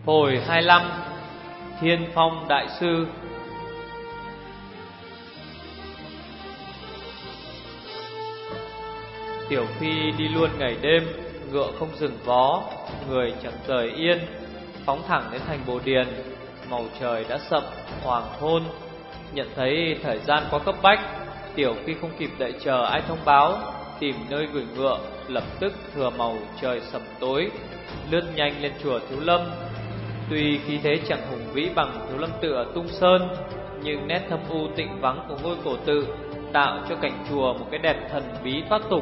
Hồi 25. Thiên Phong Đại Sư. Tiểu Phi đi luôn ngày đêm, ngựa không dừng vó, người chẳng rời yên, phóng thẳng đến thành Bồ Điền. Màu trời đã sậm hoàng hôn. Nhận thấy thời gian quá cấp bách, Tiểu Phi không kịp đợi chờ ai thông báo, tìm nơi gửi ngựa, lập tức thừa màu trời sẩm tối, lướt nhanh lên chùa Thiếu Lâm. Tuy khí thế chẳng hùng vĩ bằng Thiếu Lâm tự ở Tung Sơn, nhưng nét thâm u tịnh vắng của ngôi cổ tự tạo cho cảnh chùa một cái đẹp thần bí thoát tục.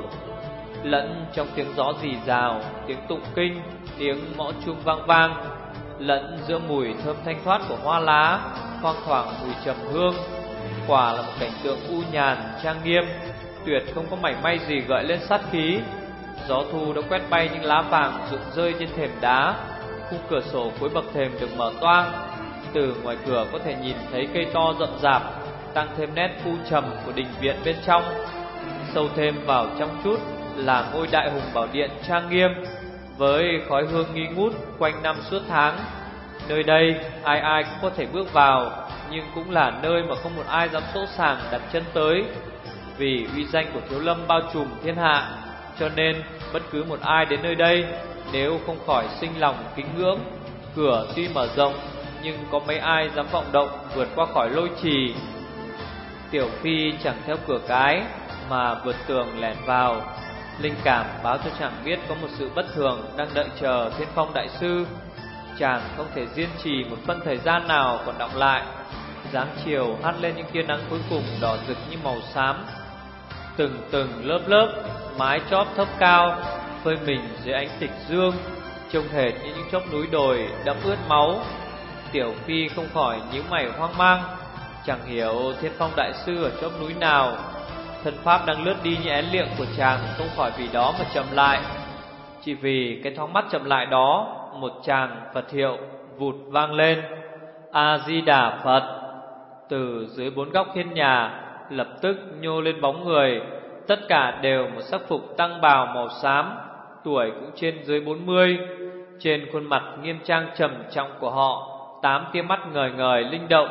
Lẫn trong tiếng gió rì rào, tiếng tụng kinh, tiếng mõ chuông vang vang, lẫn giữa mùi thơm thanh thoát của hoa lá, thoang thoảng mùi trầm hương, quả là một cảnh tượng u nhàn trang nghiêm, tuyệt không có mảy may gì gợi lên sát khí. Gió thu đã quét bay những lá vàng rụng rơi trên thềm đá. Khung cửa sổ cuối bậc thềm được mở toang, từ ngoài cửa có thể nhìn thấy cây to rậm rạp, tăng thêm nét u trầm của đình viện bên trong. Sâu thêm vào trong chút là ngôi đại hùng bảo điện trang nghiêm, với khói hương nghi ngút quanh năm suốt tháng. Nơi đây ai ai cũng có thể bước vào, nhưng cũng là nơi mà không một ai dám sỗ sàng đặt chân tới. Vì uy danh của Thiếu Lâm bao trùm thiên hạ, cho nên bất cứ một ai đến nơi đây nếu không khỏi sinh lòng kính ngưỡng. Cửa tuy mở rộng, nhưng có mấy ai dám vọng động vượt qua khỏi lôi trì. Tiểu Phi chẳng theo cửa cái mà vượt tường lẻn vào. Linh cảm báo cho chàng biết có một sự bất thường đang đợi chờ Thiên Phong Đại Sư. Chàng không thể kiên trì một phân thời gian nào còn đọng lại. Dáng chiều hắt lên những tia nắng cuối cùng đỏ rực như màu xám, từng từng lớp lớp, mái chóp thấp cao, phơi mình dưới ánh tịch dương, trông hệt như những chóp núi đồi đẫm ướt máu. Tiểu Phi không khỏi nhíu mày hoang mang, chẳng hiểu Thiên Phong Đại Sư ở chóp núi nào. Thân pháp đang lướt đi như én liệng của chàng không khỏi vì đó mà chậm lại. Chỉ vì cái thoáng mắt chậm lại đó, một tràng Phật hiệu vụt vang lên: A Di Đà Phật. Từ dưới bốn góc hiên nhà lập tức nhô lên bóng người, tất cả đều một sắc phục tăng bào màu xám, tuổi cũng trên dưới 40. Trên khuôn mặt nghiêm trang trầm trọng của họ, 8 tia mắt ngời ngời linh động,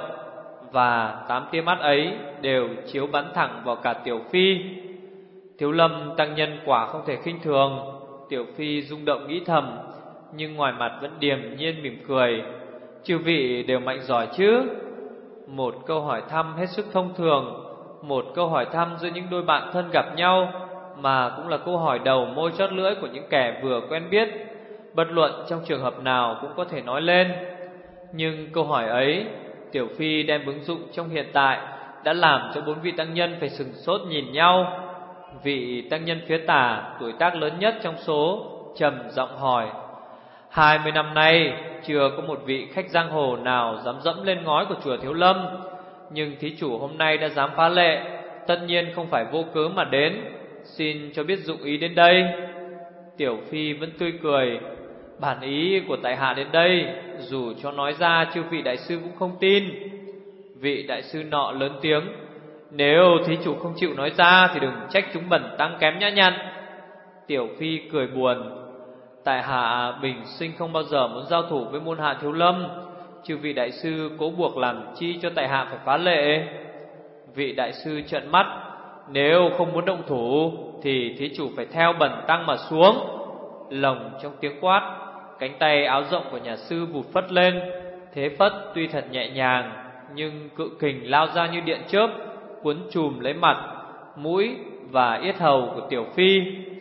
và 8 tia mắt ấy đều chiếu bắn thẳng vào cả Tiểu Phi. Thiếu Lâm tăng nhân quả không thể khinh thường. Tiểu Phi rung động nghĩ thầm, nhưng ngoài mặt vẫn điềm nhiên mỉm cười. Chư vị đều mạnh giỏi chứ? Một câu hỏi thăm hết sức thông thường, một câu hỏi thăm giữa những đôi bạn thân gặp nhau, mà cũng là câu hỏi đầu môi chót lưỡi của những kẻ vừa quen biết. Bất luận trong trường hợp nào cũng có thể nói lên. Nhưng câu hỏi ấy Tiểu Phi đem ứng dụng trong hiện tại đã làm cho 4 vị tăng nhân phải sửng sốt nhìn nhau. Vị tăng nhân phía tả, tuổi tác lớn nhất trong số, trầm giọng hỏi: 20 năm nay chưa có một vị khách giang hồ nào dám dẫm lên ngói của chùa Thiếu Lâm, nhưng thí chủ hôm nay đã dám phá lệ, tất nhiên không phải vô cớ mà đến. Xin cho biết dụng ý đến đây. Tiểu Phi vẫn tươi cười: bản ý của tại hạ đến đây, dù cho nói ra chư vị đại sư cũng không tin. Vị đại sư nọ lớn tiếng: nếu thí chủ không chịu nói ra thì đừng trách chúng bẩn tăng kém nhã nhặn. Tiểu Phi cười buồn: tại hạ bình sinh không bao giờ muốn giao thủ với môn hạ Thiếu Lâm, chư vị đại sư cố buộc làm chi cho tại hạ phải phá lệ. Vị đại sư trợn mắt: nếu không muốn động thủ thì thí chủ phải theo bẩn tăng mà xuống. Lồng trong tiếng quát, cánh tay áo rộng của nhà sư vụt phất lên. Thế phất tuy thật nhẹ nhàng, nhưng cự kình lao ra như điện chớp, cuốn trùm lấy mặt, mũi và yết hầu của Tiểu Phi.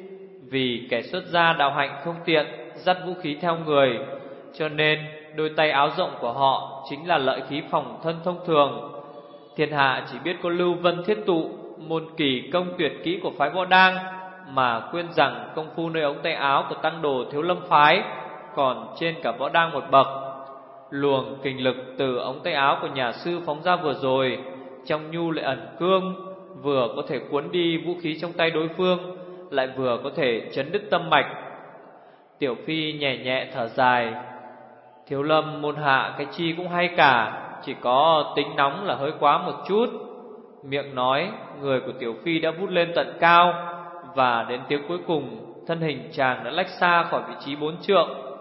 Vì kẻ xuất gia đạo hạnh không tiện dắt vũ khí theo người, cho nên đôi tay áo rộng của họ chính là lợi khí phòng thân thông thường. Thiên hạ chỉ biết có Lưu Vân Thiết Tụ, môn kỳ công tuyệt kỹ của phái Võ Đang, mà quên rằng công phu nơi ống tay áo của tăng đồ Thiếu Lâm phái còn trên cả Võ Đang một bậc. Luồng kình lực từ ống tay áo của nhà sư phóng ra vừa rồi, trong nhu lại ẩn cương, vừa có thể cuốn đi vũ khí trong tay đối phương, lại vừa có thể chấn đứt tâm mạch. Tiểu Phi nhẹ nhẹ thở dài: Thiếu Lâm môn hạ cái chi cũng hay cả, chỉ có tính nóng là hơi quá một chút. Miệng nói, người của Tiểu Phi đã vút lên tận cao, và đến tiếng cuối cùng, thân hình chàng đã lách xa khỏi vị trí 4 trượng.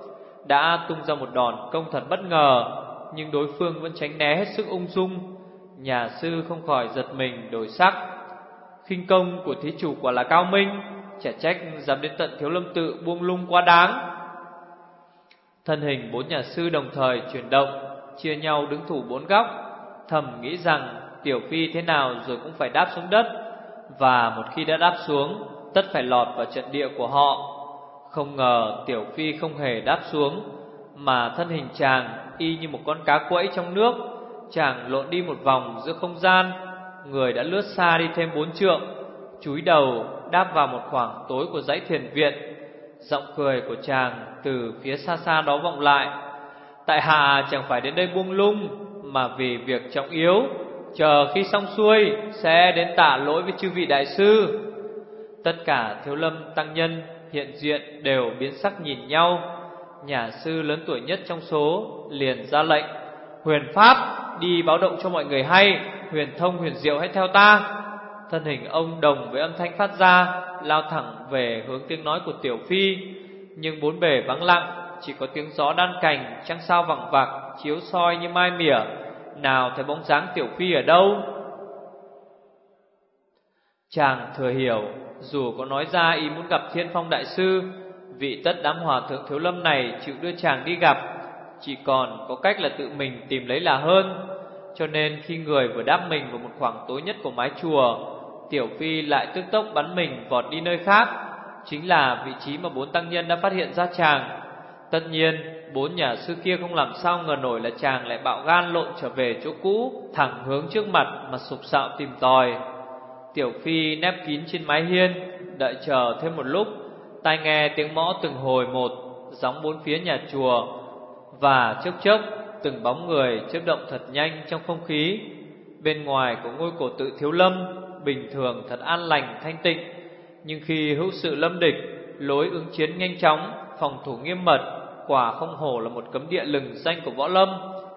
đã tung ra một đòn công thật bất ngờ, nhưng đối phương vẫn tránh né hết sức ung dung. Nhà sư không khỏi giật mình đổi sắc. Khinh công của thí chủ quả là cao minh, chả trách dám đến tận Thiếu Lâm tự buông lung quá đáng. Thân hình bốn nhà sư đồng thời chuyển động, chia nhau đứng thủ bốn góc, thầm nghĩ rằng Tiểu Phi thế nào rồi cũng phải đáp xuống đất, và một khi đã đáp xuống, tất phải lọt vào trận địa của họ. Không ngờ Tiểu Phi không hề đáp xuống, mà thân hình chàng y như một con cá quẫy trong nước. Chàng lộn đi một vòng giữa không gian, người đã lướt xa đi thêm 4 trượng, chúi đầu đáp vào một khoảng tối của dãy thiền viện. Giọng cười của chàng từ phía xa xa đó vọng lại: tại hạ chẳng phải đến đây buông lung, mà vì việc trọng yếu, chờ khi xong xuôi sẽ đến tạ lỗi với chư vị đại sư. Tất cả Thiếu Lâm tăng nhân hiện diện đều biến sắc nhìn nhau. Nhà sư lớn tuổi nhất trong số liền ra lệnh: Huyền Pháp đi báo động cho mọi người hay, Huyền Thông, Huyền Diệu hãy theo ta. Thân hình ông đồng với âm thanh phát ra, lao thẳng về hướng tiếng nói của Tiểu Phi. Nhưng bốn bề vắng lặng, chỉ có tiếng gió đan cành, trăng sao vằng vặc chiếu soi như mai mỉa, nào thấy bóng dáng Tiểu Phi ở đâu. Chàng thừa hiểu, dù có nói ra ý muốn gặp Thiên Phong đại sư, vị tất đám hòa thượng Thiếu Lâm này chịu đưa chàng đi gặp, chỉ còn có cách là tự mình tìm lấy là hơn. Cho nên khi người vừa đáp mình vào một khoảng tối nhất của mái chùa, Tiểu Phi lại tức tốc bắn mình vọt đi nơi khác, chính là vị trí mà bốn tăng nhân đã phát hiện ra chàng. Tất nhiên bốn nhà sư kia không làm sao ngờ nổi là chàng lại bạo gan lộn trở về chỗ cũ, thẳng hướng trước mặt mà sục sạo tìm tòi. Tiểu Phi nép kín trên mái hiên, đợi chờ thêm một lúc, tai nghe tiếng mõ từng hồi một gióng bốn phía nhà chùa, và chốc chốc từng bóng người chớp động thật nhanh trong không khí. Bên ngoài của ngôi cổ tự Thiếu Lâm bình thường thật an lành thanh tịnh, nhưng khi hữu sự lâm địch, lối ứng chiến nhanh chóng, phòng thủ nghiêm mật, quả không hổ là một cấm địa lừng danh của võ lâm.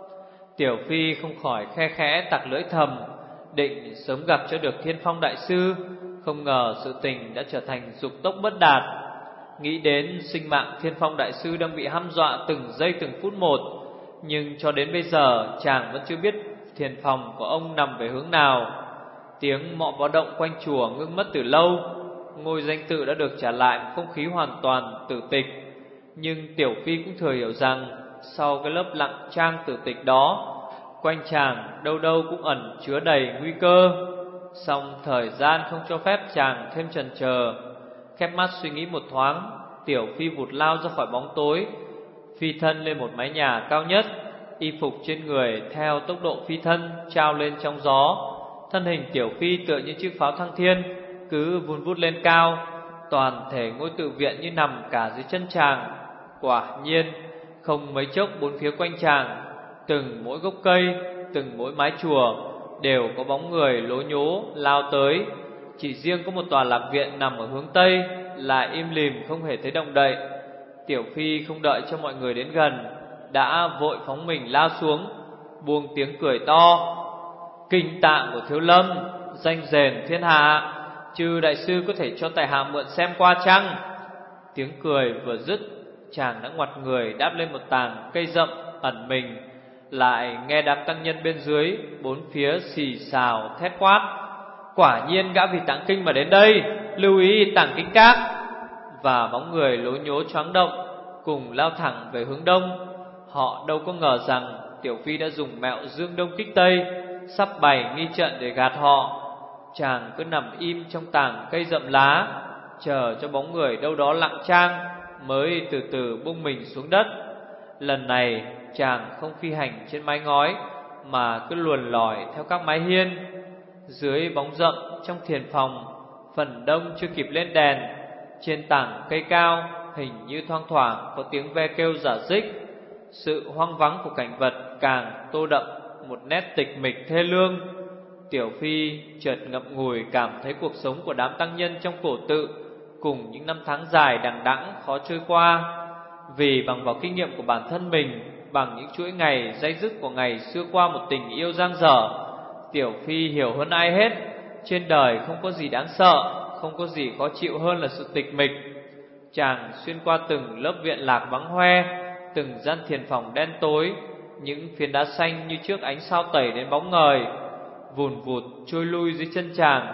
Tiểu Phi không khỏi khe khẽ tặc lưỡi thầm, định sớm gặp cho được Thiên Phong đại sư, không ngờ sự tình đã trở thành dục tốc bất đạt. Nghĩ đến sinh mạng Thiên Phong đại sư đang bị hăm dọa từng giây từng phút một, nhưng cho đến bây giờ chàng vẫn chưa biết thiền phòng của ông nằm về hướng nào. Tiếng mọ báo động quanh chùa ngưng mất từ lâu, ngôi danh tự đã được trả lại một không khí hoàn toàn tử tịch. Nhưng Tiểu Phi cũng thừa hiểu rằng sau cái lớp lặng trang tử tịch đó, quanh chàng đâu đâu cũng ẩn chứa đầy nguy cơ. Song thời gian không cho phép chàng thêm chần chờ. Khép mắt suy nghĩ một thoáng, Tiểu Phi vụt lao ra khỏi bóng tối, phi thân lên một mái nhà cao nhất. Y phục trên người theo tốc độ phi thân trao lên trong gió. Thân hình Tiểu Phi tựa như chiếc pháo thăng thiên, cứ vun vút lên cao. Toàn thể ngôi tự viện như nằm cả dưới chân chàng. Quả nhiên không mấy chốc bốn phía quanh chàng, từng mỗi gốc cây, từng mỗi mái chùa đều có bóng người lố nhố lao tới. Chỉ riêng có một tòa lạc viện nằm ở hướng tây lại im lìm không hề thấy động đậy. Tiểu Phi không đợi cho mọi người đến gần, đã vội phóng mình lao xuống, buông tiếng cười to: Kinh tạng của Thiếu Lâm, danh rền thiên hạ, chư đại sư có thể cho tại hạ mượn xem qua chăng? Tiếng cười vừa dứt, chàng đã ngoặt người đáp lên một tàng cây rậm ẩn mình. Lại nghe đám tăng nhân bên dưới bốn phía xì xào thét quát: Quả nhiên gã vì tạng kinh mà đến đây, lưu ý tạng kinh các. Và bóng người lố nhố choáng động cùng lao thẳng về hướng đông. Họ đâu có ngờ rằng Tiểu Phi đã dùng mẹo dương đông kích tây, sắp bày nghi trận để gạt họ. Chàng cứ nằm im trong tàng cây rậm lá, chờ cho bóng người đâu đó lặng trang, mới từ từ bung mình xuống đất. Lần này chàng không phi hành trên mái ngói, mà cứ luồn lỏi theo các mái hiên. Dưới bóng rậm trong thiền phòng, phần đông chưa kịp lên đèn, trên tảng cây cao hình như thoang thoảng có tiếng ve kêu rả rích. Sự hoang vắng của cảnh vật càng tô đậm một nét tịch mịch thê lương. Tiểu Phi chợt ngậm ngùi cảm thấy cuộc sống của đám tăng nhân trong cổ tự cùng những năm tháng dài đằng đẵng khó trôi qua. Vì bằng vào kinh nghiệm của bản thân mình, bằng những chuỗi ngày day dứt của ngày xưa qua một tình yêu dang dở, Tiểu Phi hiểu hơn ai hết, trên đời không có gì đáng sợ, không có gì khó chịu hơn là sự tịch mịch. Chàng xuyên qua từng lớp viện lạc vắng hoe, từng gian thiền phòng đen tối, những phiến đá xanh như trước ánh sao tẩy đến bóng ngời, vùn vụt trôi lui dưới chân chàng.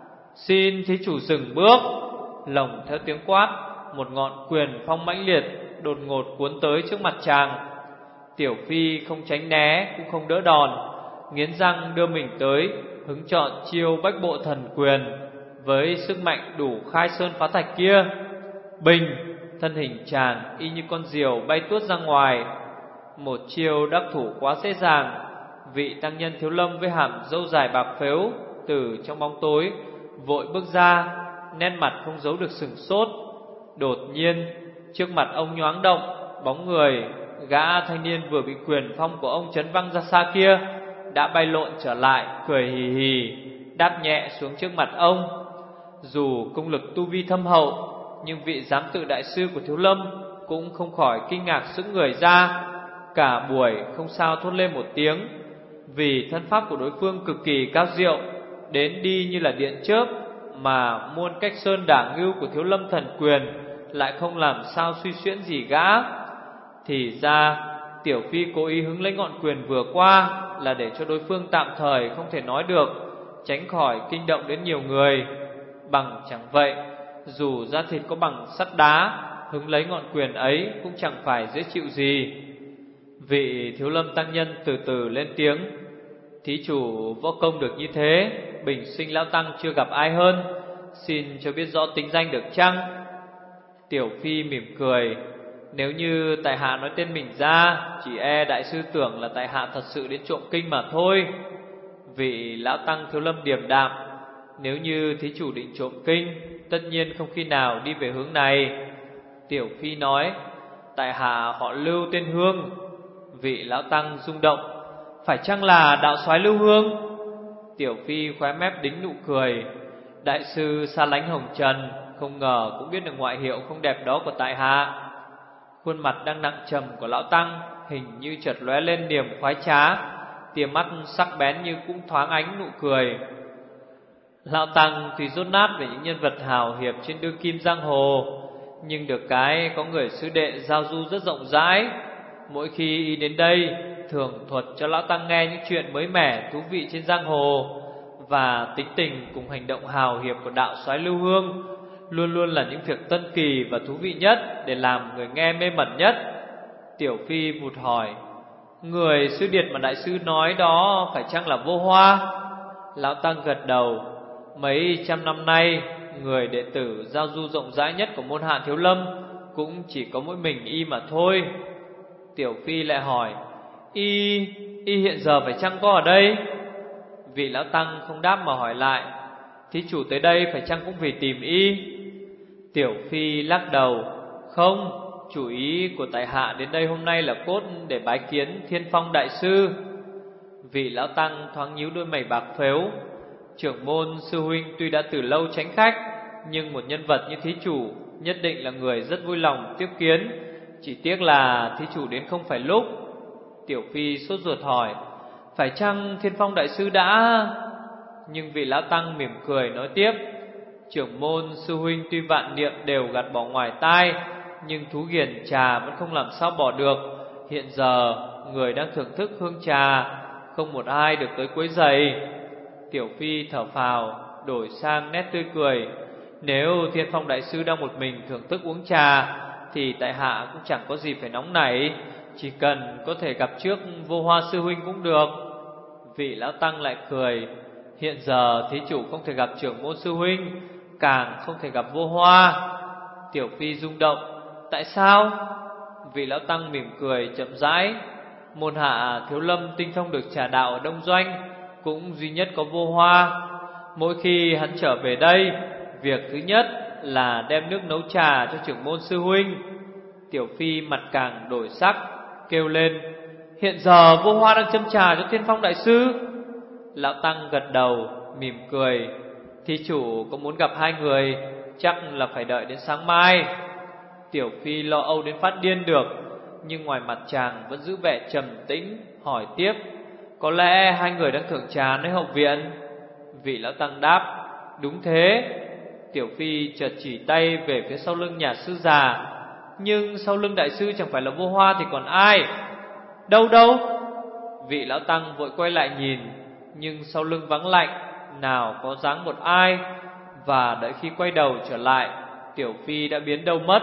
Xin thí chủ dừng bước. Lồng theo tiếng quát, một ngọn quyền phong mãnh liệt đột ngột cuốn tới trước mặt chàng. Tiểu Phi không tránh né cũng không đỡ đòn, nghiến răng đưa mình tới, hứng chọn chiêu bách bộ thần quyền. Với sức mạnh đủ khai sơn phá thạch kia, bình, thân hình chàng y như con diều bay tuốt ra ngoài. Một chiêu đắc thủ quá dễ dàng. Vị tăng nhân Thiếu Lâm với hàm râu dài bạc phếu từ trong bóng tối vội bước ra, nét mặt không giấu được sửng sốt. Đột nhiên trước mặt ông nhoáng động, bóng người gã thanh niên vừa bị quyền phong của ông chấn văng ra xa kia đã bay lộn trở lại, cười hì hì đáp nhẹ xuống trước mặt ông. Dù công lực tu vi thâm hậu, nhưng vị giám tự đại sư của Thiếu Lâm cũng không khỏi kinh ngạc sững người ra. Cả buổi không sao thốt lên một tiếng, vì thân pháp của đối phương cực kỳ cao diệu, đến đi như là điện chớp, mà muôn cách sơn đả ngưu của Thiếu Lâm thần quyền lại không làm sao suy xuyễn gì gã. Thì ra Tiểu Phi cố ý hứng lấy ngọn quyền vừa qua là để cho đối phương tạm thời không thể nói được, tránh khỏi kinh động đến nhiều người. Bằng chẳng vậy, dù da thịt có bằng sắt đá, hứng lấy ngọn quyền ấy cũng chẳng phải dễ chịu gì. Vị Thiếu Lâm tăng nhân từ từ lên tiếng: thí chủ võ công được như thế, bình sinh lão tăng chưa gặp ai hơn, xin cho biết rõ tính danh được chăng? Tiểu Phi mỉm cười: nếu như tại hạ nói tên mình ra, chỉ e đại sư tưởng là tại hạ thật sự đến trộm kinh mà thôi. Vị lão tăng Thiếu Lâm điềm đạm: nếu như thí chủ định trộm kinh, tất nhiên không khi nào đi về hướng này. Tiểu Phi nói: tại hạ họ Lưu tên Hương. Vị lão tăng rung động: phải chăng là đạo soái Lưu Hương? Tiểu Phi khóe mép đính nụ cười: đại sư xa lánh hồng trần, không ngờ cũng biết được ngoại hiệu không đẹp đó của tại hạ. Khuôn mặt đang nặng trầm của lão tăng hình như chợt lóe lên niềm khoái trá, tia mắt sắc bén như cũng thoáng ánh nụ cười. Lão tăng tuy dốt nát về những nhân vật hào hiệp trên đương kim giang hồ, nhưng được cái có người sư đệ giao du rất rộng rãi. Mỗi khi y đến đây, thường thuật cho lão tăng nghe những chuyện mới mẻ thú vị trên giang hồ, và tính tình cùng hành động hào hiệp của đạo soái Lưu Hương luôn luôn là những việc tân kỳ và thú vị nhất, để làm người nghe mê mẩn nhất. Tiểu Phi vụt hỏi: người sư điệt mà đại sư nói đó phải chăng là Vô Hoa? Lão tăng gật đầu: mấy trăm năm nay, người đệ tử giao du rộng rãi nhất của môn hạ Thiếu Lâm cũng chỉ có mỗi mình y mà thôi. Tiểu Phi lại hỏi: y hiện giờ phải chăng có ở đây? Vị lão tăng không đáp mà hỏi lại: thí chủ tới đây phải chăng cũng vì tìm y? Tiểu Phi lắc đầu: không, chủ ý của tại hạ đến đây hôm nay là cốt để bái kiến Thiên Phong đại sư. Vị lão tăng thoáng nhíu đôi mày bạc phếu: trưởng môn sư huynh tuy đã từ lâu tránh khách, nhưng một nhân vật như thí chủ nhất định là người rất vui lòng tiếp kiến, chỉ tiếc là thí chủ đến không phải lúc. Tiểu Phi sốt ruột hỏi: phải chăng Thiên Phong đại sư đã... Nhưng vị lão tăng mỉm cười nói tiếp: trưởng môn sư huynh tuy vạn niệm đều gạt bỏ ngoài tai, nhưng thú ghiền trà vẫn không làm sao bỏ được. Hiện giờ người đang thưởng thức hương trà, không một ai được tới quấy rầy. Tiểu Phi thở phào, đổi sang nét tươi cười: nếu Thiên Phong đại sư đang một mình thưởng thức uống trà, thì tại hạ cũng chẳng có gì phải nóng nảy, chỉ cần có thể gặp trước Vô Hoa sư huynh cũng được. Vị lão tăng lại cười: hiện giờ thí chủ không thể gặp trưởng môn sư huynh, càng không thể gặp Vô Hoa. Tiểu Phi rung động: tại sao? Vị lão tăng mỉm cười chậm rãi: môn hạ Thiếu Lâm tinh thông được trà đạo ở Đông Doanh, cũng duy nhất có Vô Hoa. Mỗi khi hắn trở về đây, việc thứ nhất là đem nước nấu trà cho trưởng môn sư huynh. Tiểu Phi mặt càng đổi sắc, kêu lên: hiện giờ Vô Hoa đang châm trà cho Thiên Phong đại sư? Lão tăng gật đầu mỉm cười: thí chủ có muốn gặp hai người, chắc là phải đợi đến sáng mai. Tiểu Phi lo âu đến phát điên được, nhưng ngoài mặt chàng vẫn giữ vẻ trầm tĩnh, hỏi tiếp: có lẽ hai người đang thưởng trà nơi hậu viện? Vị lão tăng đáp: đúng thế. Tiểu Phi chợt chỉ tay về phía sau lưng nhà sư già: Nhưng sau lưng đại sư chẳng phải là Vô Hoa thì còn ai? Đâu đâu? Vị lão tăng vội quay lại nhìn, nhưng sau lưng vắng lạnh, nào có dáng một ai. Và đợi khi quay đầu trở lại, Tiểu Phi đã biến đâu mất.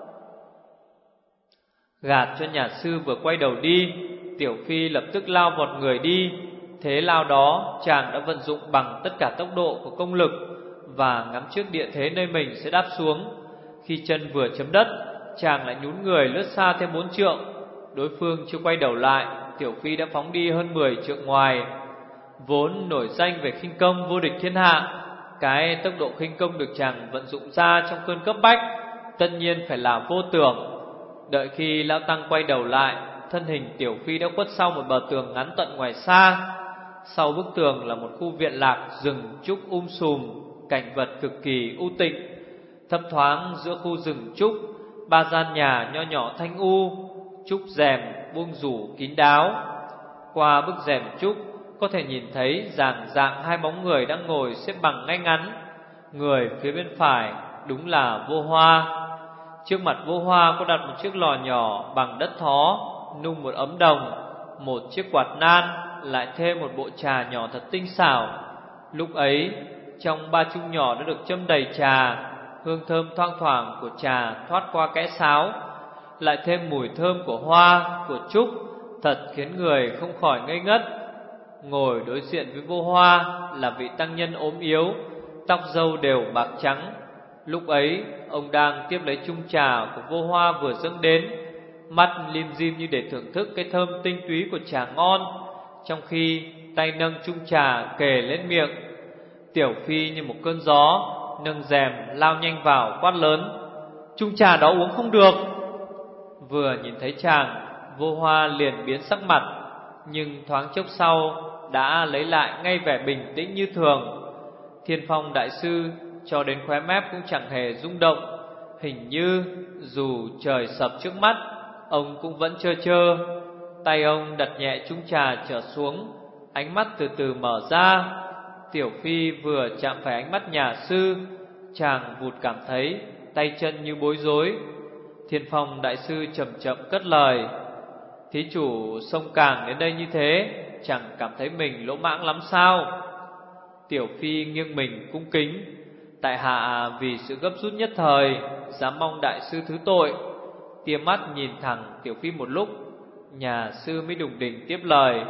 Gạt cho nhà sư vừa quay đầu đi, Tiểu Phi lập tức lao vọt người đi. Thế lao đó chàng đã vận dụng bằng tất cả tốc độ của công lực, và ngắm trước địa thế nơi mình sẽ đáp xuống. Khi chân vừa chấm đất, chàng lại nhún người lướt xa thêm 4 trượng. Đối phương chưa quay đầu lại, Tiểu Phi đã phóng đi hơn 10 trượng ngoài. Vốn nổi danh về khinh công vô địch thiên hạ, cái tốc độ khinh công được chàng vận dụng ra trong cơn cấp bách tất nhiên phải là vô tưởng. Đợi khi lão tăng quay đầu lại, thân hình Tiểu Phi đã khuất sau một bờ tường ngắn tận ngoài xa. Sau bức tường là một khu viện lạc rừng trúc sùm, cảnh vật cực kỳ u tịnh. Thấp thoáng giữa khu rừng trúc, 3 gian nhà nho nhỏ thanh u, trúc rèm buông rủ kín đáo. Qua bức rèm trúc có thể nhìn thấy dàng dạng 2 bóng người đang ngồi xếp bằng ngay ngắn. Người phía bên phải đúng là Vô Hoa. Trước mặt Vô Hoa có đặt một chiếc lò nhỏ bằng đất thó, nung một ấm đồng, một chiếc quạt nan, lại thêm một bộ trà nhỏ thật tinh xảo. Lúc ấy trong 3 chung nhỏ đã được châm đầy trà, hương thơm thoang thoảng của trà thoát qua kẽ sáo, lại thêm mùi thơm của hoa, của trúc, thật khiến người không khỏi ngây ngất. Ngồi đối diện với Vô Hoa là vị tăng nhân ốm yếu, tóc râu đều bạc trắng. Lúc ấy ông đang tiếp lấy chung trà của Vô Hoa vừa dâng đến, mắt lim dim như để thưởng thức cái thơm tinh túy của trà ngon, trong khi tay nâng chung trà kề lên miệng. Tiểu Phi như một cơn gió nâng rèm lao nhanh vào quát lớn: chung trà đó uống không được. Vừa nhìn thấy chàng, Vô Hoa liền biến sắc mặt, nhưng thoáng chốc sau đã lấy lại ngay vẻ bình tĩnh như thường. Thiên Phong đại sư cho đến khóe mép cũng chẳng hề rung động, hình như dù trời sập trước mắt, ông cũng vẫn trơ trơ. Tay ông đặt nhẹ chung trà trở xuống, ánh mắt từ từ mở ra. Tiểu Phi vừa chạm phải ánh mắt nhà sư, chàng vụt cảm thấy tay chân như bối rối. Thiên Phong đại sư chậm chậm cất lời: thí chủ xông càng đến đây như thế, chẳng cảm thấy mình lỗ mãng lắm sao? Tiểu Phi nghiêng mình cung kính: tại hạ vì sự gấp rút nhất thời, dám mong đại sư thứ tội. Tia mắt nhìn thẳng Tiểu Phi một lúc, nhà sư mới đùng đỉnh tiếp lời: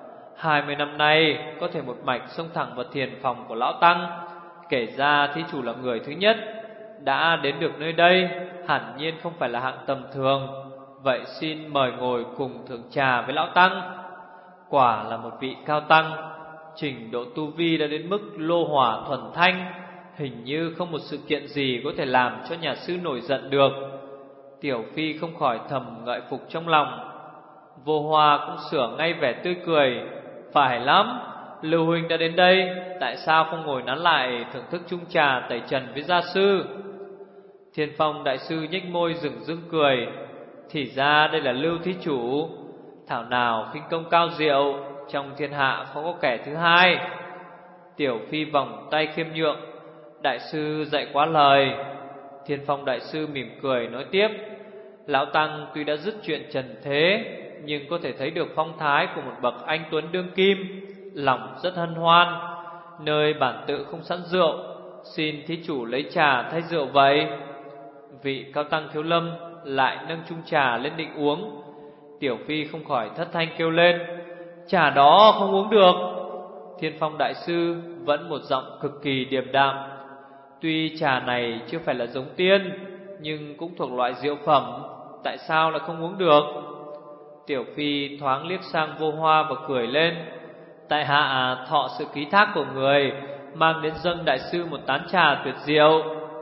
20 năm nay có thể một mạch xông thẳng vào thiền phòng của lão tăng, kể ra thí chủ là người thứ nhất đã đến được nơi đây, hẳn nhiên không phải là hạng tầm thường. Vậy xin mời ngồi cùng thưởng trà với lão tăng. Quả là một vị cao tăng, trình độ tu vi đã đến mức lô hỏa thuần thanh, hình như không một sự kiện gì có thể làm cho nhà sư nổi giận được. Tiểu Phi không khỏi thầm ngợi phục trong lòng. Vô Hoa cũng sửa ngay vẻ tươi cười: phải lắm, Lưu huynh đã đến đây, tại sao không ngồi nán lại thưởng thức chung trà tẩy trần với gia sư? Thiên Phong đại sư nhếch môi rừng rưng cười: thì ra đây là Lưu thí chủ, thảo nào khinh công cao diệu, trong thiên hạ không có kẻ thứ hai. Tiểu Phi vòng tay khiêm nhượng: đại sư dạy quá lời. Thiên Phong đại sư mỉm cười nói tiếp: lão tăng tuy đã dứt chuyện trần thế, nhưng có thể thấy được phong thái của một bậc anh tuấn đương kim, lòng rất hân hoan. Nơi bản tự không sẵn rượu, xin thí chủ lấy trà thay rượu vậy. Vị cao tăng thiếu lâm lại nâng chung trà lên định uống. Tiểu Phi không khỏi thất thanh kêu lên: trà đó không uống được. Thiên Phong đại sư vẫn một giọng cực kỳ điềm đạm: tuy trà này chưa phải là giống tiên, nhưng cũng thuộc loại rượu phẩm, tại sao lại không uống được? Tiểu Phi thoáng liếc sang Vô Hoa và cười lên: tại hạ thọ sự ký thác của người, mang đến dâng đại sư một tán trà tuyệt diệu.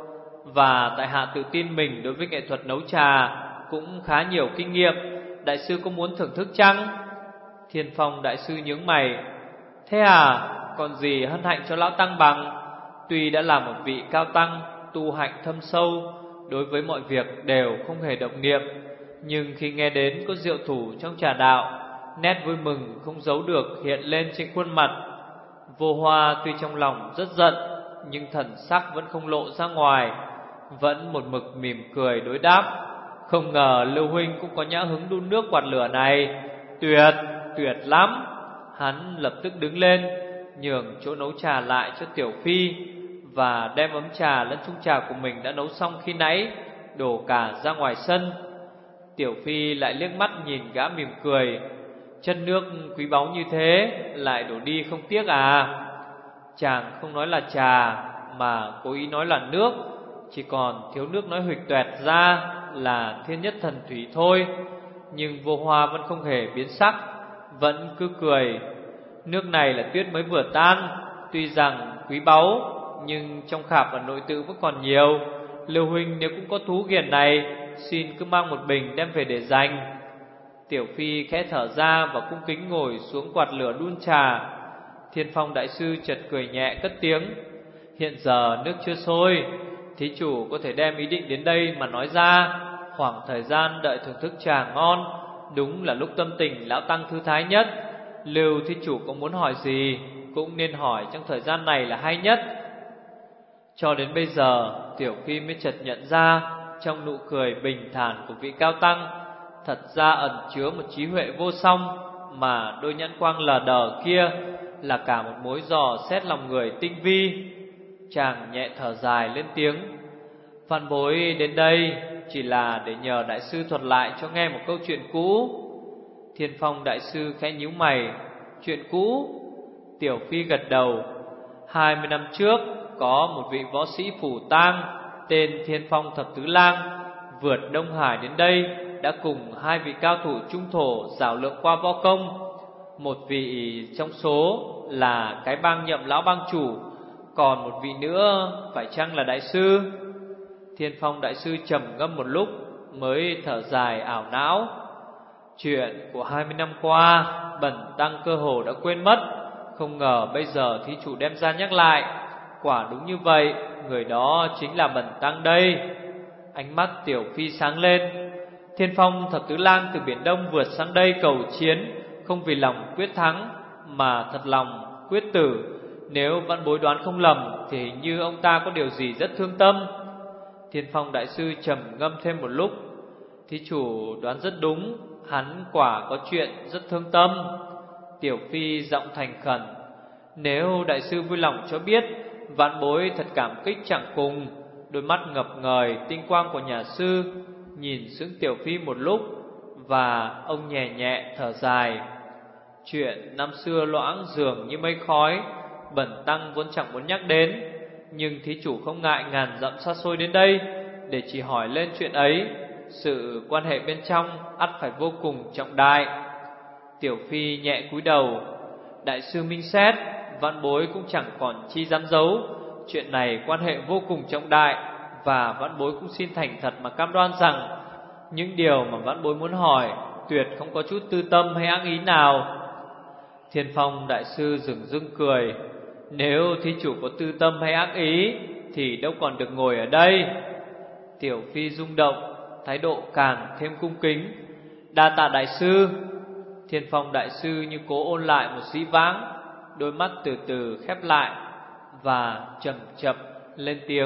Và tại hạ tự tin mình đối với nghệ thuật nấu trà cũng khá nhiều kinh nghiệm, đại sư có muốn thưởng thức chăng? Thiên Phong đại sư nhướng mày: thế à, còn gì hân hạnh cho lão tăng bằng. Tuy đã là một vị cao tăng tu hạnh thâm sâu, đối với mọi việc đều không hề động niệm, nhưng khi nghe đến có rượu thủ trong trà đạo, nét vui mừng không giấu được hiện lên trên khuôn mặt. Vô Hoa tuy trong lòng rất giận, nhưng thần sắc vẫn không lộ ra ngoài, vẫn một mực mỉm cười đối đáp: Không ngờ Lưu huynh cũng có nhã hứng đun nước quạt lửa này. Tuyệt, tuyệt lắm. Hắn lập tức đứng lên, nhường chỗ nấu trà lại cho Tiểu Phi, và đem ấm trà lẫn chung trà của mình đã nấu xong khi nãy đổ cả ra ngoài sân. Tiểu Phi lại liếc mắt nhìn gã mỉm cười. Chân nước quý báu như thế lại đổ đi không tiếc à? Chàng không nói là trà mà cố ý nói là nước, chỉ còn thiếu nước nói huỵch toẹt ra là thiên nhất thần thủy thôi. Nhưng Vô Hoa vẫn không hề biến sắc, vẫn cứ cười. Nước này là tuyết mới vừa tan, tuy rằng quý báu nhưng trong khạp và nội tự vẫn còn nhiều. Lưu huynh nếu cũng có thú ghiền này, xin cứ mang một bình đem về để dành. Tiểu Phi khẽ thở ra và cung kính ngồi xuống quạt lửa đun trà. Thiên Phong đại sư chợt cười nhẹ cất tiếng: hiện giờ nước chưa sôi, thí chủ có thể đem ý định đến đây mà nói ra. Khoảng thời gian đợi thưởng thức trà ngon đúng là lúc tâm tình lão tăng thư thái nhất. Lưu thí chủ có muốn hỏi gì cũng nên hỏi trong thời gian này là hay nhất. Cho đến bây giờ Tiểu Phi mới chợt nhận ra, trong nụ cười bình thản của vị cao tăng thật ra ẩn chứa một trí huệ vô song, mà đôi nhãn quang lờ đờ kia là cả một mối dò xét lòng người tinh vi. Chàng nhẹ thở dài lên tiếng: Văn bối đến đây chỉ là để nhờ đại sư thuật lại cho nghe một câu chuyện cũ. Thiên Phong đại sư khẽ nhíu mày: chuyện cũ? Tiểu Phi gật đầu: 20 năm trước có một vị võ sĩ phủ tang tên Thiên Phong Thập Tứ Lang vượt Đông Hải đến đây, đã cùng hai vị cao thủ trung thổ giảo lượng qua võ công. Một vị trong số là cái bang Nhậm lão bang chủ, còn một vị nữa phải chăng là đại sư? Thiên Phong đại sư trầm ngâm một lúc mới thở dài ảo não: chuyện của 20 năm qua bần tăng cơ hồ đã quên mất, không ngờ bây giờ thí chủ đem ra nhắc lại. Quả đúng như vậy, người đó chính là bần tăng đây. Ánh mắt Tiểu Phi sáng lên: Thiên Phong Thập Tứ Lang từ biển Đông vượt sang đây cầu chiến, không vì lòng quyết thắng mà thật lòng quyết tử. Nếu văn bối đoán không lầm thì hình như ông ta có điều gì rất thương tâm. Thiên Phong đại sư trầm ngâm thêm một lúc: thí chủ đoán rất đúng, hắn quả có chuyện rất thương tâm. Tiểu Phi giọng thành khẩn: nếu đại sư vui lòng cho biết, vạn bối thật cảm kích chẳng cùng. Đôi mắt ngập ngời tinh quang của nhà sư nhìn sững Tiểu Phi một lúc, và ông nhẹ nhẹ thở dài: chuyện năm xưa loãng dường như mây khói, bần tăng vốn chẳng muốn nhắc đến, nhưng thí chủ không ngại ngàn dặm xa xôi đến đây để chỉ hỏi lên chuyện ấy, sự quan hệ bên trong ắt phải vô cùng trọng đại. Tiểu Phi nhẹ cúi đầu: đại sư minh xét, vạn bối cũng chẳng còn chi dám giấu. Chuyện này quan hệ vô cùng trọng đại, và vạn bối cũng xin thành thật mà cam đoan rằng những điều mà vạn bối muốn hỏi tuyệt không có chút tư tâm hay ác ý nào. Thiên Phong đại sư dửng dưng cười: nếu thí chủ có tư tâm hay ác ý thì đâu còn được ngồi ở đây. Tiểu Phi rung động, thái độ càng thêm cung kính: đa tạ đại sư. Thiên Phong đại sư như cố ôn lại một dĩ vãng, đôi mắt từ từ khép lại và chậm chậm lên tiếng: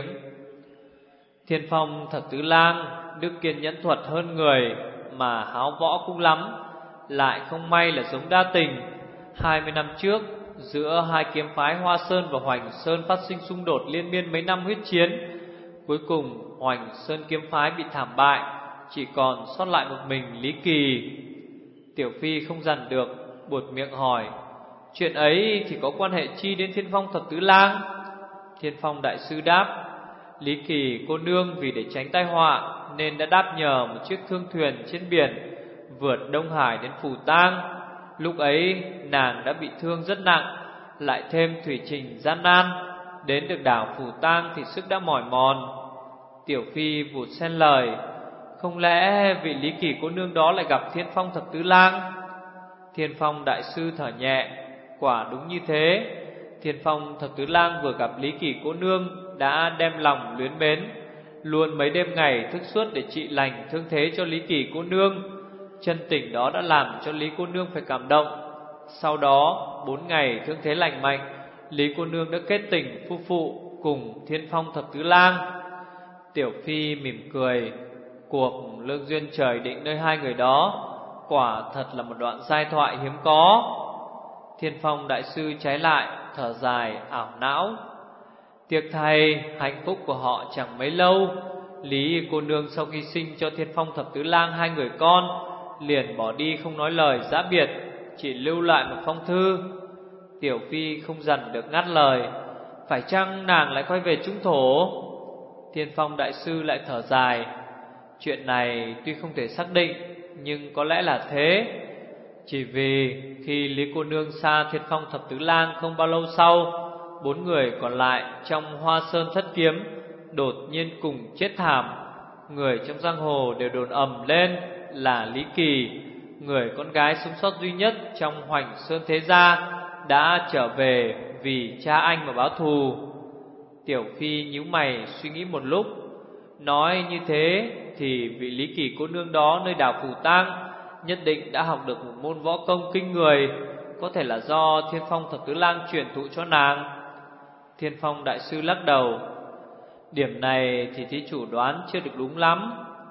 Thiên Phong Thập Tứ Lang đức kiên nhẫn thuật hơn người, mà háo võ cũng lắm, lại không may là giống đa tình. 20 năm trước, giữa hai kiếm phái Hoa Sơn và Hoành Sơn phát sinh xung đột liên miên mấy năm huyết chiến. Cuối cùng Hoành Sơn kiếm phái bị thảm bại, chỉ còn sót lại một mình Lý Kỳ. Tiểu Phi không dằn được, buột miệng hỏi: chuyện ấy thì có quan hệ chi đến Thiên Phong Thập Tứ Lang? Thiên Phong đại sư đáp: Lý Kỳ cô nương vì để tránh tai họa nên đã đáp nhờ một chiếc thương thuyền trên biển vượt Đông Hải đến Phù Tang. Lúc ấy nàng đã bị thương rất nặng, lại thêm thủy trình gian nan, đến được đảo Phù Tang thì sức đã mỏi mòn. Tiểu Phi vụt xen lời: không lẽ vị Lý Kỳ cô nương đó lại gặp Thiên Phong Thập Tứ Lang? Thiên Phong đại sư thở nhẹ: quả đúng như thế. Thiên Phong Thập Tứ Lang vừa gặp Lý Kỳ cô nương đã đem lòng luyến mến, luôn mấy đêm ngày thức suốt để trị lành thương thế cho Lý Kỳ cô nương. Chân tình đó đã làm cho Lý cô nương phải cảm động. Sau đó 4 ngày thương thế lành mạnh, Lý cô nương đã kết tình phu phụ cùng Thiên Phong Thập Tứ Lang. Tiểu Phi mỉm cười: cuộc lương duyên trời định nơi hai người đó, quả thật là một đoạn giai thoại hiếm có. Thiên Phong đại sư trái lại thở dài ảo não. Tiếc thay, hạnh phúc của họ chẳng mấy lâu. Lý cô nương sau khi sinh cho Thiên Phong thập tứ lang hai người con, liền bỏ đi không nói lời giã biệt, chỉ lưu lại một phong thư. Tiểu Phi không dằn được ngắt lời: phải chăng nàng lại quay về Trung Thổ? Thiên Phong đại sư lại thở dài: chuyện này tuy không thể xác định, nhưng có lẽ là thế. Chỉ vì khi Lý cô nương xa Thiên Phong thập tứ lang không bao lâu sau, 4 người còn lại trong Hoa Sơn thất kiếm đột nhiên cùng chết thảm. Người trong giang hồ đều đồn ầm lên là Lý Kỳ, người con gái sống sót duy nhất trong Hoành Sơn thế gia, đã trở về vì cha anh mà báo thù. Tiểu Phi nhíu mày suy nghĩ một lúc, nói như thế thì vị Lý Kỳ cô nương đó nơi đảo Phù Tang nhất định đã học được một môn võ công kinh người, có thể là do Thiên Phong thập tứ lang truyền thụ cho nàng. Thiên Phong đại sư lắc đầu: điểm này thì thí chủ đoán chưa được đúng lắm,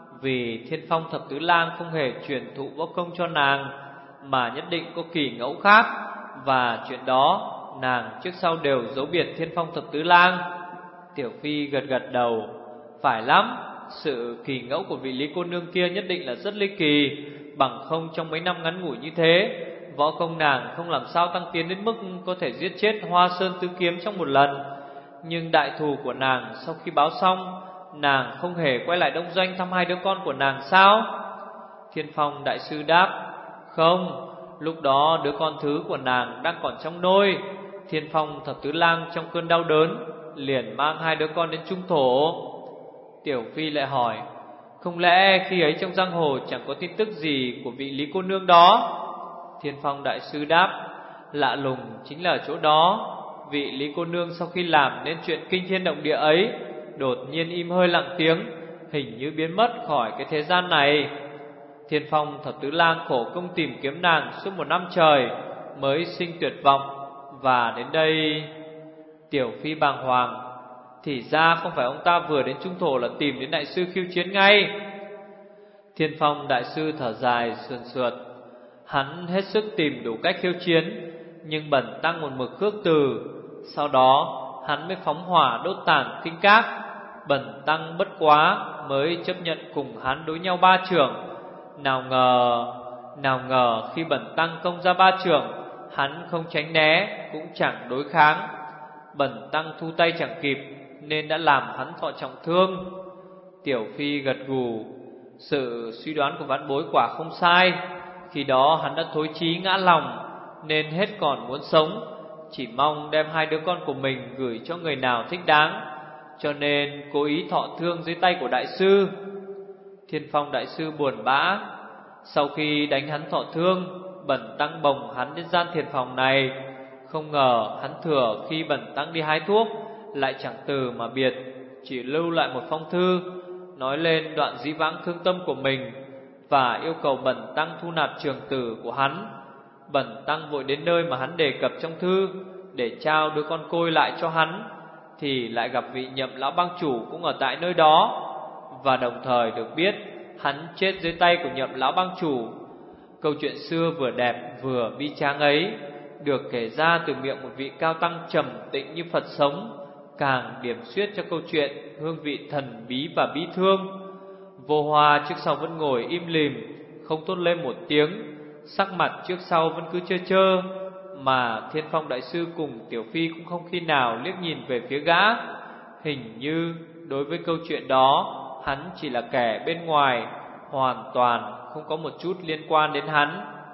vì Thiên Phong thập tứ lang không hề truyền thụ võ công cho nàng, mà nhất định có kỳ ngẫu khác, và chuyện đó nàng trước sau đều giấu biệt Thiên Phong thập tứ lang. Tiểu Phi gật gật đầu: phải lắm, sự kỳ ngẫu của vị Lý cô nương kia nhất định là rất ly kỳ, bằng không trong mấy năm ngắn ngủi như thế, võ công nàng không làm sao tăng tiến đến mức có thể giết chết Hoa Sơn tứ kiếm trong một lần. Nhưng đại thù của nàng sau khi báo xong, nàng không hề quay lại Đông Doanh thăm hai đứa con của nàng sao? Thiên Phong đại sư đáp: không, lúc đó đứa con thứ của nàng đang còn trong nôi. Thiên Phong thập tứ lang trong cơn đau đớn liền mang hai đứa con đến Trung Thổ. Tiểu Phi lại hỏi: không lẽ khi ấy trong giang hồ chẳng có tin tức gì của vị Lý cô nương đó? Thiên Phong đại sư đáp: lạ lùng chính là chỗ đó. Vị Lý cô nương sau khi làm nên chuyện kinh thiên động địa ấy, đột nhiên im hơi lặng tiếng, hình như biến mất khỏi cái thế gian này. Thiên Phong thập tứ lang khổ công tìm kiếm nàng suốt 1 năm trời, mới sinh tuyệt vọng, và đến đây. Tiểu Phi bàng hoàng: thì ra không phải ông ta vừa đến Trung Thổ là tìm đến đại sư khiêu chiến ngay. Thiên Phong đại sư thở dài sườn sượt: hắn hết sức tìm đủ cách khiêu chiến, nhưng Bần tăng một mực khước từ. Sau đó hắn mới phóng hỏa đốt tàn kinh các. Bần tăng bất quá mới chấp nhận cùng hắn đối nhau 3 chưởng. Nào ngờ khi Bần tăng công ra 3 chưởng, hắn không tránh né cũng chẳng đối kháng. Bần tăng thu tay chẳng kịp, nên đã làm hắn thọ trọng thương. Tiểu Phi gật gù: sự suy đoán của vãn bối quả không sai. Khi đó hắn đã thối chí ngã lòng, nên hết còn muốn sống, chỉ mong đem hai đứa con của mình gửi cho người nào thích đáng, cho nên cố ý thọ thương dưới tay của đại sư. Thiên Phong đại sư buồn bã: sau khi đánh hắn thọ thương, Bần tăng bồng hắn đến gian thiền phòng này. Không ngờ hắn thừa khi Bần tăng đi hái thuốc, lại chẳng từ mà biệt, chỉ lưu lại một phong thư, nói lên đoạn dĩ vãng thương tâm của mình, và yêu cầu Bần tăng thu nạp trường tử của hắn. Bần tăng vội đến nơi mà hắn đề cập trong thư, để trao đứa con côi lại cho hắn, thì lại gặp vị Nhậm lão bang chủ cũng ở tại nơi đó, và đồng thời được biết hắn chết dưới tay của Nhậm lão bang chủ. Câu chuyện xưa vừa đẹp vừa bi tráng ấy được kể ra từ miệng một vị cao tăng trầm tĩnh như Phật sống, càng điểm xuyết cho câu chuyện hương vị thần bí và bi thương. Vô Hoa trước sau vẫn ngồi im lìm, không thốt lên một tiếng, sắc mặt trước sau vẫn cứ trơ trơ, mà Thiên Phong đại sư cùng Tiểu Phi cũng không khi nào liếc nhìn về phía gã. Hình như đối với câu chuyện đó, hắn chỉ là kẻ bên ngoài, hoàn toàn không có một chút liên quan đến hắn.